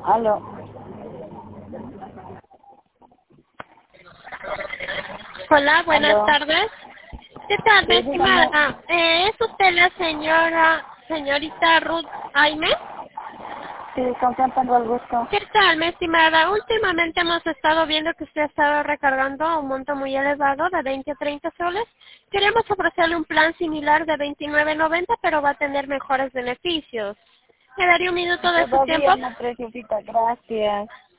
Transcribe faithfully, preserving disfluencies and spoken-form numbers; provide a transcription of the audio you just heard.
Aló. Hola, buenas Aló. tardes. ¿Qué tal, mi Sí, dígame. estimada? Eh, ¿Es usted la señora, señorita Ruth Aime? Sí, ¿con quién tengo el gusto? ¿Qué tal, mi estimada? Últimamente hemos estado viendo que usted ha estado recargando a un monto muy elevado de veinte a treinta soles. Queremos ofrecerle un plan similar de veintinueve noventa, pero va a tener mejores beneficios. ¿Me daría un minuto de su tiempo? Todavía no, preciosita, gracias.